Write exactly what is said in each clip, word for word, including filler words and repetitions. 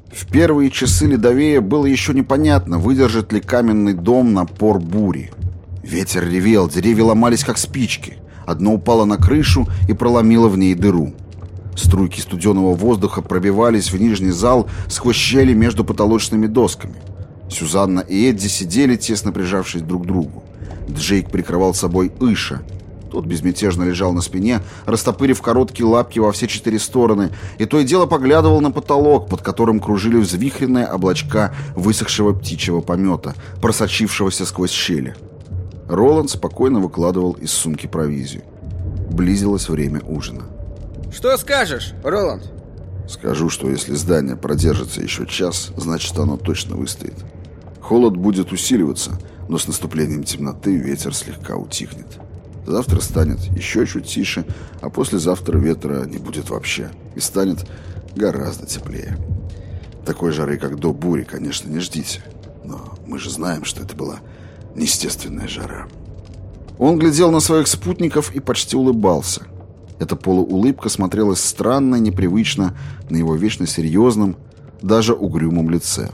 В первые часы ледовея было еще непонятно, выдержит ли каменный дом напор бури. Ветер ревел, деревья ломались как спички. Одно упало на крышу и проломило в ней дыру. Струйки студеного воздуха пробивались в нижний зал сквозь щели между потолочными досками. Сюзанна и Эдди сидели, тесно прижавшись друг к другу. Джейк прикрывал собой Иша. Тот безмятежно лежал на спине, растопырив короткие лапки во все четыре стороны, и то и дело поглядывал на потолок, под которым кружили взвихренные облачка высохшего птичьего помета, просочившегося сквозь щели. Роланд спокойно выкладывал из сумки провизию. Близилось время ужина. «Что скажешь, Роланд?» «Скажу, что если здание продержится еще час, значит, оно точно выстоит. Холод будет усиливаться, но с наступлением темноты ветер слегка утихнет. Завтра станет еще чуть тише, а послезавтра ветра не будет вообще и станет гораздо теплее. Такой жары, как до бури, конечно, не ждите, но мы же знаем, что это была неестественная жара». Он глядел на своих спутников и почти улыбался. Эта полуулыбка смотрелась странно, непривычно на его вечно серьезном, даже угрюмом лице.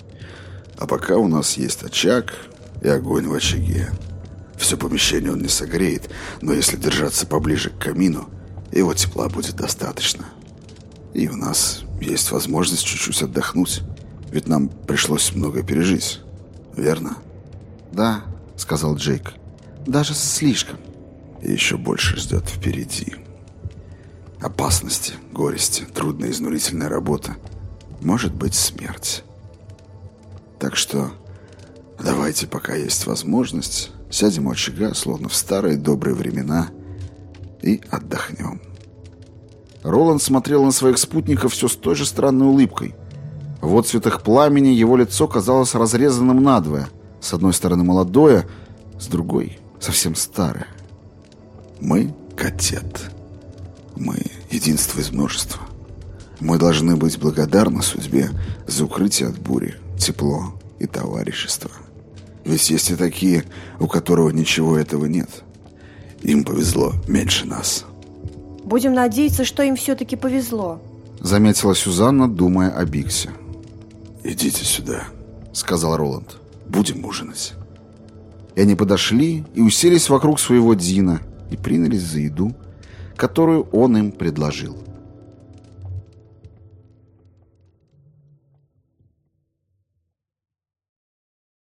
«А пока у нас есть очаг и огонь в очаге. Все помещение он не согреет, но если держаться поближе к камину, его тепла будет достаточно. И у нас есть возможность чуть-чуть отдохнуть, ведь нам пришлось многое пережить, верно?» «Да», — сказал Джейк, — «даже слишком». «И еще больше ждет впереди. Опасности, горести, трудная изнурительная работа, может быть, смерть. Так что давайте, пока есть возможность, сядем у очага, словно в старые добрые времена, и отдохнем». Роланд смотрел на своих спутников все с той же странной улыбкой. В отцветах пламени его лицо казалось разрезанным надвое. С одной стороны молодое, с другой совсем старое. «Мы — катет. Мы — единство из множества. Мы должны быть благодарны судьбе за укрытие от бури, тепло и товарищество. Ведь есть и такие, у которого ничего этого нет. Им повезло меньше нас». «Будем надеяться, что им все-таки повезло», — заметила Сюзанна, думая о Биксе. «Идите сюда», — сказал Роланд. «Будем ужинать». И они подошли и уселись вокруг своего Дина и принялись за еду, которую он им предложил.